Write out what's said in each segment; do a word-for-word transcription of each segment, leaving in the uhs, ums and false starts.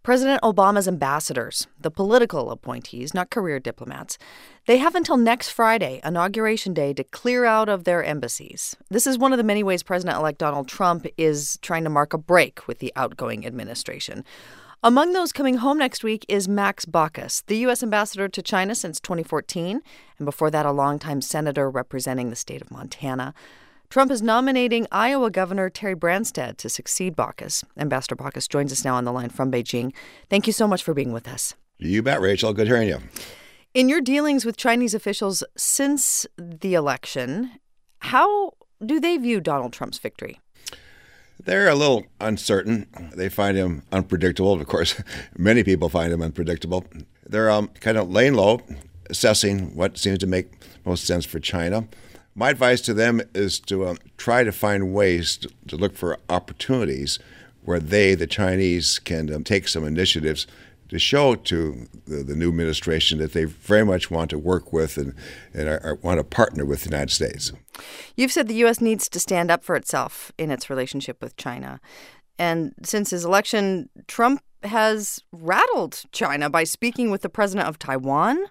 President Obama's ambassadors, the political appointees, not career diplomats, they have until next Friday, Inauguration Day, to clear out of their embassies. This is one of the many ways President-elect Donald Trump is trying to mark a break with the outgoing administration. Among those coming home next week is Max Baucus, the U S ambassador to China since twenty fourteen, and before that, a longtime senator representing the state of Montana. Trump is nominating Iowa Governor Terry Branstad to succeed Baucus. Ambassador Baucus joins us now on the line from Beijing. Thank you so much for being with us. You bet, Rachel. Good hearing you. In your dealings with Chinese officials since the election, how do they view Donald Trump's victory? They're a little uncertain. They find him unpredictable. Of course, many people find him unpredictable. They're um, kind of laying low, assessing what seems to make most sense for China. My advice to them is to um, try to find ways to, to look for opportunities where they, the Chinese, can um, take some initiatives to show to the, the new administration that they very much want to work with and, and are, are, want to partner with the United States. You've said the U S needs to stand up for itself in its relationship with China. And since his election, Trump has rattled China by speaking with the president of Taiwan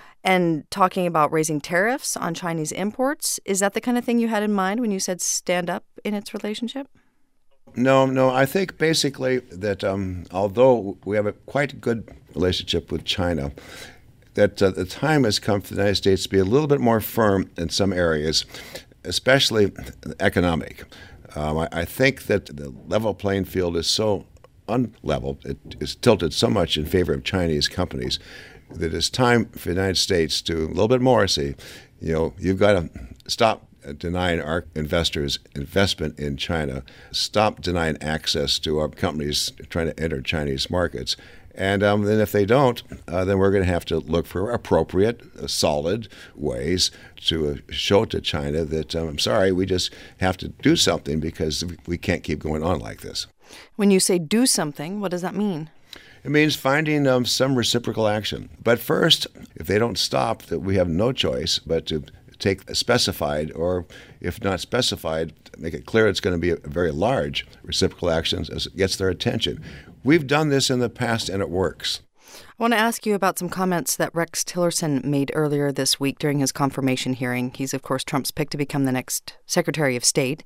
and talking about raising tariffs on Chinese imports. Is that the kind of thing you had in mind when you said stand up in its relationship? No, no. I think basically that um, although we have a quite good relationship with China, that uh, the time has come for the United States to be a little bit more firm in some areas, especially economic. Um, I, I think that the level playing field is so unleveled, it is tilted so much in favor of Chinese companies that it's time for the United States to a little bit more say, you know, you've got to stop denying our investors investment in China, stop denying access to our companies trying to enter Chinese markets. And um, then if they don't, uh, then we're going to have to look for appropriate, uh, solid ways to uh, show to China that, um, I'm sorry, we just have to do something because we can't keep going on like this. When you say do something, what does that mean? It means finding um, some reciprocal action. But first, if they don't stop, that we have no choice but to take a specified, or if not specified, make it clear it's going to be a very large reciprocal action as it gets their attention. We've done this in the past, and it works. I want to ask you about some comments that Rex Tillerson made earlier this week during his confirmation hearing. He's, of course, Trump's pick to become the next Secretary of State.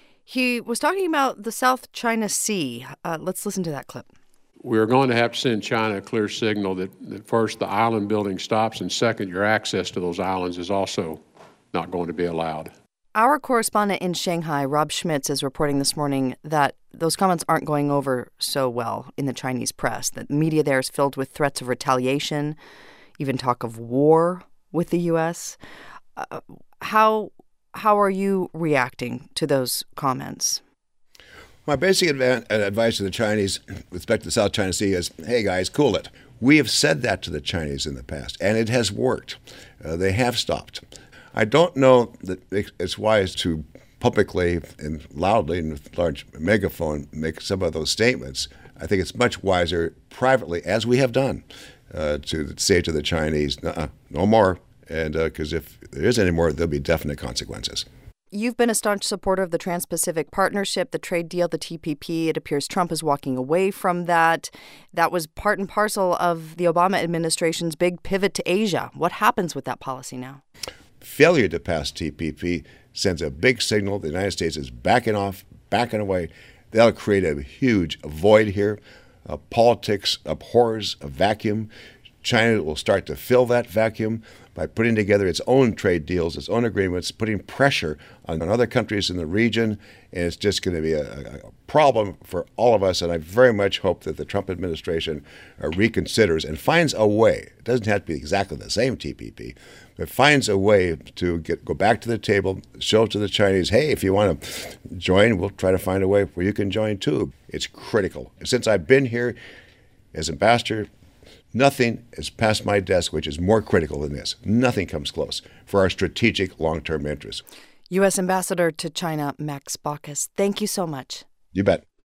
He was talking about the South China Sea. Uh, let's listen to that clip. We're going to have to send China a clear signal that, that first, the island building stops, and second, your access to those islands is also not going to be allowed. Our correspondent in Shanghai, Rob Schmitz, is reporting this morning that those comments aren't going over so well in the Chinese press, that the media there is filled with threats of retaliation, even talk of war with the U S. Uh, how how are you reacting to those comments? My basic adv- advice to the Chinese with respect to the South China Sea is, hey, guys, cool it. We have said that to the Chinese in the past, and it has worked. Uh, they have stopped. I don't know that it's wise to publicly and loudly and with large megaphone make some of those statements. I think it's much wiser privately, as we have done, uh, to say to the Chinese, uh-uh, no more, and because uh, if there is any more, there'll be definite consequences. You've been a staunch supporter of the Trans-Pacific Partnership, the trade deal, the T P P. It appears Trump is walking away from that. That was part and parcel of the Obama administration's big pivot to Asia. What happens with that policy now? Failure to pass T P P sends a big signal. The United States is backing off, backing away. That'll create a huge void here. Uh, politics abhors a vacuum. China will start to fill that vacuum by putting together its own trade deals, its own agreements, putting pressure on other countries in the region, and it's just going to be a, a problem for all of us. And I very much hope that the Trump administration uh, reconsiders and finds a way. It doesn't have to be exactly the same T P P, but finds a way to get go back to the table, show to the Chinese, hey, if you want to join, we'll try to find a way where you can join too. It's critical. Since I've been here as ambassador, nothing has passed my desk which is more critical than this. Nothing comes close for our strategic long-term interests. U S Ambassador to China, Max Baucus, thank you so much. You bet.